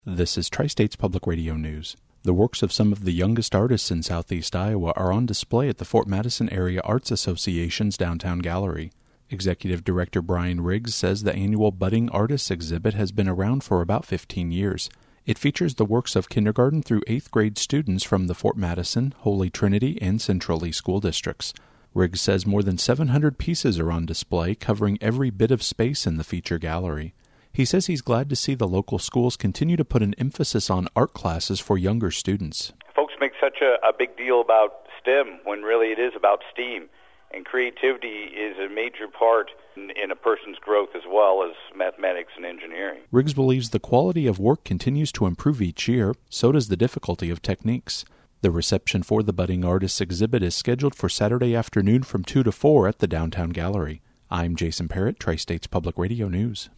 This is Tri-States Public Radio News. The works of some of the youngest artists in southeast Iowa are on display at the Fort Madison Area Arts Association's downtown gallery. Executive Director Brian Riggs says the annual Budding Artists exhibit has been around for about 15 years. It features the works of kindergarten through 8th grade students from the Fort Madison, Holy Trinity, and Central Lee school districts. Riggs says more than 700 pieces are on display, covering every bit of space in the feature gallery. He says he's glad to see the local schools continue to put an emphasis on art classes for younger students. Folks make such a big deal about STEM when really it is about STEAM. And creativity is a major part in a person's growth as well as mathematics and engineering. Riggs believes the quality of work continues to improve each year, so does the difficulty of techniques. The reception for the Budding Artists exhibit is scheduled for Saturday afternoon from 2 to 4 at the downtown gallery. I'm Jason Parrott, Tri-States Public Radio News.